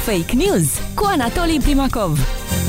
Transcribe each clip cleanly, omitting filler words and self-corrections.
Fake News cu Anatolii Primacov.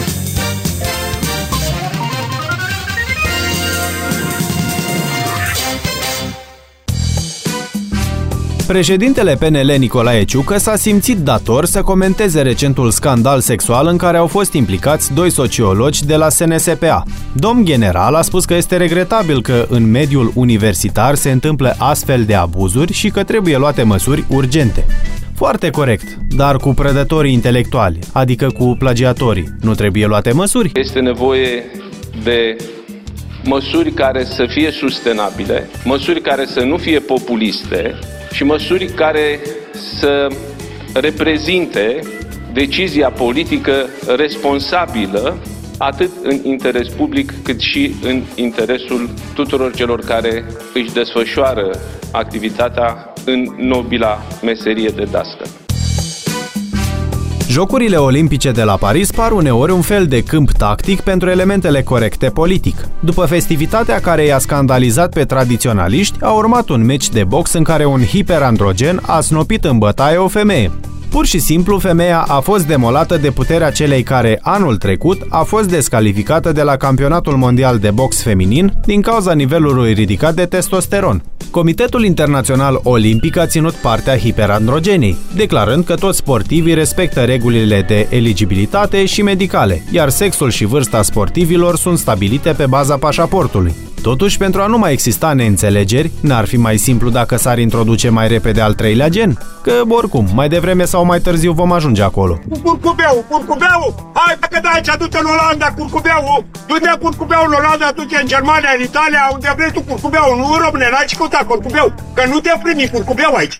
Președintele PNL Nicolae Ciucă s-a simțit dator să comenteze recentul scandal sexual în care au fost implicați doi sociologi de la SNSPA. Domn general a spus că este regretabil că în mediul universitar se întâmplă astfel de abuzuri și că trebuie luate măsuri urgente. Foarte corect, dar cu prădătorii intelectuali, adică cu plagiatorii, nu trebuie luate măsuri? Este nevoie de măsuri care să fie sustenabile, măsuri care să nu fie populiste și măsuri care să reprezinte decizia politică responsabilă atât în interes public cât și în interesul tuturor celor care își desfășoară activitatea în nobila meserie de dascăl. Jocurile olimpice de la Paris par uneori un fel de câmp tactic pentru elementele corecte politic. După festivitatea care i-a scandalizat pe tradiționaliști, a urmat un meci de box în care un hiperandrogen a snopit în bătaie o femeie. Pur și simplu, femeia a fost demolată de puterea celei care, anul trecut, a fost descalificată de la Campionatul Mondial de Box Feminin din cauza nivelului ridicat de testosteron. Comitetul Internațional Olimpic a ținut partea hiperandrogenei, declarând că toți sportivii respectă regulile de eligibilitate și medicale, iar sexul și vârsta sportivilor sunt stabilite pe baza pașaportului. Totuși, pentru a nu mai exista neînțelegeri, n-ar fi mai simplu dacă s-ar introduce mai repede al treilea gen? Că, oricum, mai devreme sau mai târziu vom ajunge acolo. Curcubeau! Hai, dacă dai ce aduce în Olanda, curcubeau! Du-te curcubeau în Olanda, aduce în Germania, în Italia, unde vrei tu curcubeau, nu în România, n-ai ce căuta curcubeau, că nu te primi curcubeau aici.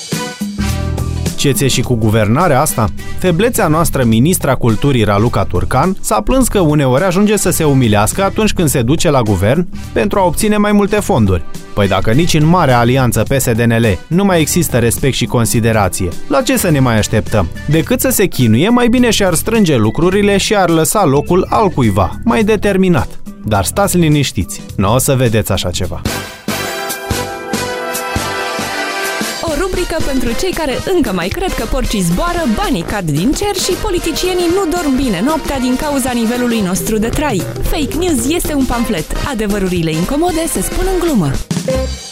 Ce ți-e și cu guvernarea asta? Feblețea noastră, ministra culturii Raluca Turcan, s-a plâns că uneori ajunge să se umilească atunci când se duce la guvern pentru a obține mai multe fonduri. Păi dacă nici în Marea Alianță PSD-NL nu mai există respect și considerație, la ce să ne mai așteptăm? Decât să se chinuie, mai bine și-ar strânge lucrurile și ar lăsa locul altcuiva, mai determinat. Dar stați liniștiți, nu o să vedeți așa ceva. O rubrică pentru cei care încă mai cred că porcii zboară, banii cad din cer și politicienii nu dorm bine noaptea din cauza nivelului nostru de trai. Fake News este un pamflet. Adevărurile incomode se spun în glumă.